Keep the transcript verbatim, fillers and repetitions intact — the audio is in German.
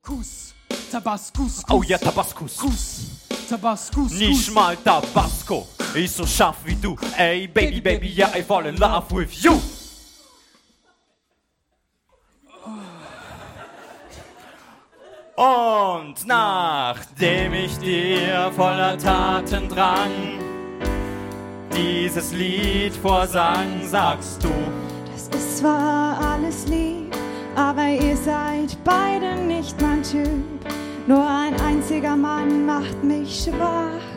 Tabaskus, Tabaskus, Oh ja, Tabaskus. Kus, Tabaskus, Nicht mal Tabasco ist so scharf wie du. Ey, Baby, Baby, yeah, I fall in love with you. Und nachdem ich dir voller Tatendrang dieses Lied vorsang, sagst du: Das ist zwar alles lieb, aber ihr seid beide nicht mein Typ. Nur ein einziger Mann macht mich schwach.